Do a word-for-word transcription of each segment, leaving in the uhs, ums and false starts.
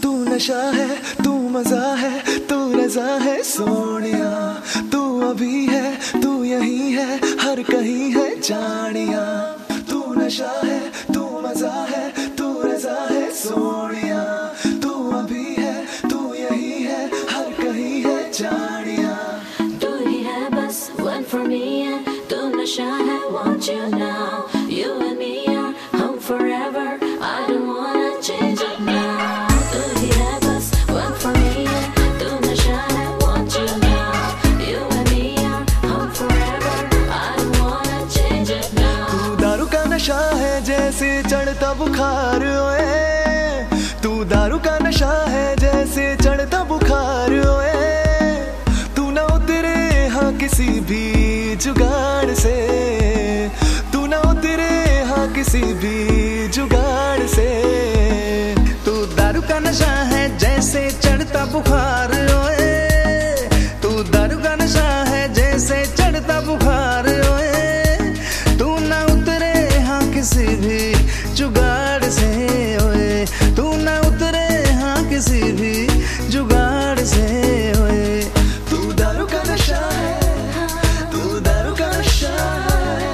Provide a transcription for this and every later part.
तू नशा है, तू मजा है, तू रजा है सोनिया। तू अभी है, तू यही है, हर कहीं है जानिया। तू नशा है, तू मजा है, तू रजा है सोनिया। तू अभी है, तू यही है, हर कहीं है जानिया। तू ही है बस one for me, तू नशा है, want you now. You and me are home forever, I don't wanna change it now. तू ही है बस one for me, तू नशा है, want you now. You and me are home forever, I don't wanna change it now. तू दारू का नशा है जैसे चढ़ता बुखार ओए। तू दारू का नशा है जैसे चढ़ता बुखार ओए। तू ना उतरे हाँ किसी भी जुगाड़ से। तू ना उतरे हाँ किसी भी जुगाड़ से। तू दारू का नशा है जैसे चढ़ता बुखार ओए। तू दारू का नशा है जैसे चढ़ता बुखार ओए। तू ना उतरे हाँ किसी भी जुगाड़ से ओए। तू ना उतरे हाँ किसी भी जुगाड़ से ओए। तू दारू का नशा है, तू दारू का नशा है।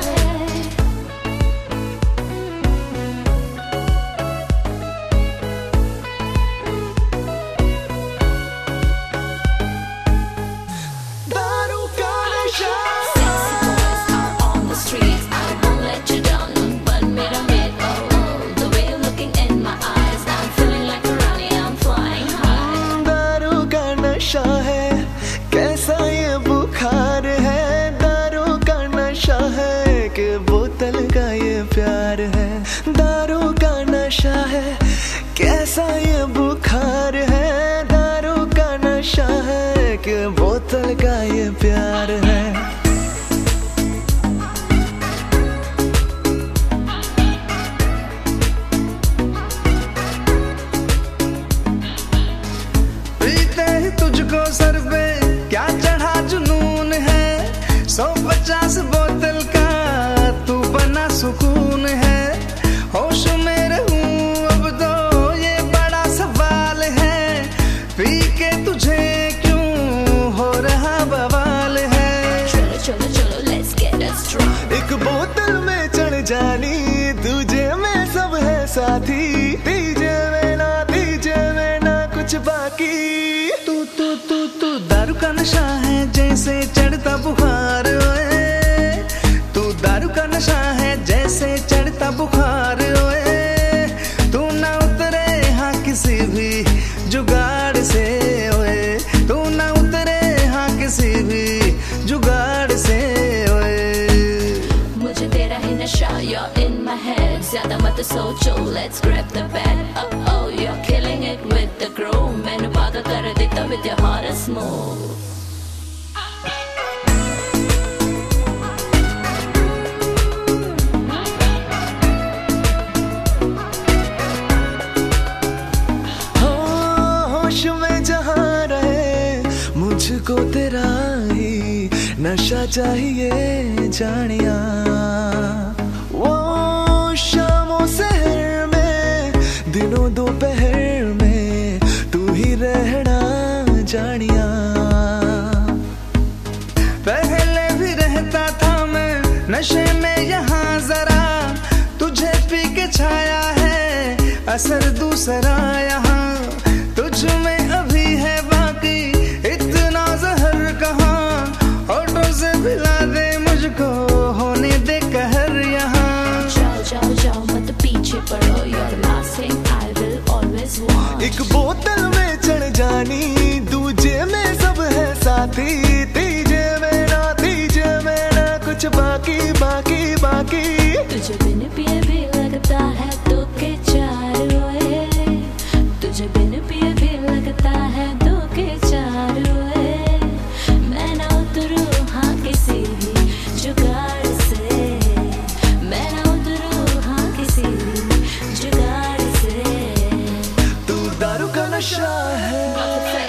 दारू का नशा। Sexy boys are on the streets, I won't let you down, but मेरा mate, oh, oh, the way you're looking in my eyes, I'm feeling like a Rani, I'm flying high. दारू का नशा है, कैसा ये बुखार है। दारू का नशा है कि बोतल का ये प्यार है। दारू का नशा है, कैसा ये बुखार है। दारू का नशा है कि बोतल का ये प्यार है। पीते ही तुझको सर पे क्या चढ़ा जुनून है। सौ पचास बोतल का तू बना सुकून है। होश में रहूं अब तो ये बड़ा सवाल है। पी के तुझे क्यों हो रहा बवाल है। चलो चलो चलो let's get us drunk. एक बोतल में चढ़ जानी, तुझे में सब है साथी। तीजे में ना तीजे में ना कुछ बाकी। तू तू तू तू दारू का नशा है जैसे चढ़ता बुखार ओए। तू दारू का नशा है जैसे चढ़ता बुखार ओए। तू ना उतरे हाँ किसी भी जुगाड़ से ओए। तू ना उतरे हाँ किसी भी जुगाड़ से ओए। मुझे तेरा ही नशा, you're in my head, ज्यादा मत सोचो, let's grab the bag. Oh oh, you're killing it with the groove, मैंने पागल कर देता with your hottest move. होश में जहाँ रहे मुझको तेरा ही नशा चाहिए जानिया। वो शामों शहर में, दिनों दोपहर में तू ही रहना जानिया। पहले भी रहता था मैं नशे में यहाँ जरा। तुझे पी के छाया है असर दूसरा यहाँ। तुझ में अभी है बाकी इतना जहर कहाँ। होठों से पिला दे मुझको, होने दे कहर यहाँ। जाओ जाओ जाओ मत पीछे पड़ो, you're the last thing I will always want. एक बोतल में चढ़ जानी, दूजे में सब है साथी। तीजे में ना तीजे में ना कुछ बाकी बाकी बाकी। तुझे बिन पिए भी लगता है दो के चार ओए। तुझे बिन पिए भी लगता है दो के चार ओए। मैं ना उतरूं हाँ किसी भी जुगाड़ से। मैं ना उतरूं हाँ किसी भी जुगाड़ से। तू दारू का नशा है।